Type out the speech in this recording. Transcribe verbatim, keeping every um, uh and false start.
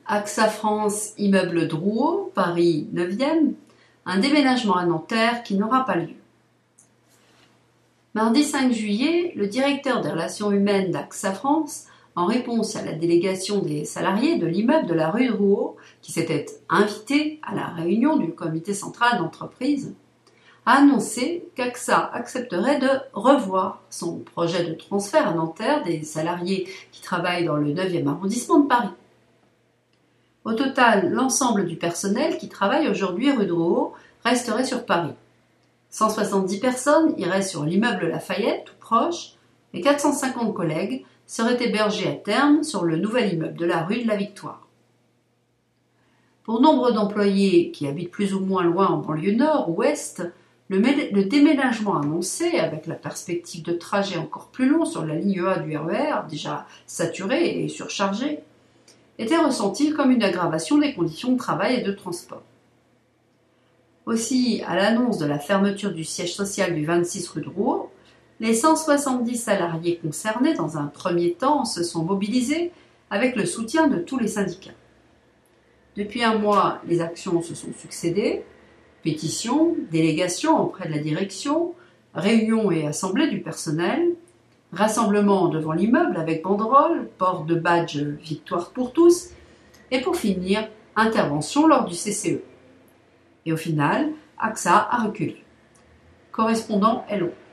AXA France Immeuble Drouot, Paris neuvième, un déménagement à Nanterre qui n'aura pas lieu. Mardi cinq juillet, le directeur des relations humaines d'AXA France, en réponse à la délégation des salariés de l'immeuble de la rue Drouot, qui s'était invité à la réunion du comité central d'entreprise, a annoncé qu'AXA accepterait de revoir son projet de transfert à Nanterre des salariés qui travaillent dans le neuvième arrondissement de Paris. Au total, l'ensemble du personnel qui travaille aujourd'hui rue Drouot resterait sur Paris. cent soixante-dix personnes iraient sur l'immeuble Lafayette, tout proche, et quatre cent cinquante collègues seraient hébergés à terme sur le nouvel immeuble de la rue de la Victoire. Pour nombre d'employés qui habitent plus ou moins loin en banlieue nord ou ouest, le, le déménagement annoncé, avec la perspective de trajet encore plus long sur la ligne A du R E R, déjà saturée et surchargée, était ressenti comme une aggravation des conditions de travail et de transport. Aussi, à l'annonce de la fermeture du siège social du vingt-six rue Drouot, les cent soixante-dix salariés concernés dans un premier temps se sont mobilisés avec le soutien de tous les syndicats. Depuis un mois, les actions se sont succédées, pétitions, délégations auprès de la direction, réunions et assemblées du personnel, rassemblement devant l'immeuble avec banderole, port de badge Victoire pour tous, et pour finir, intervention lors du C C E. Et au final, AXA a reculé. Correspondant Hello.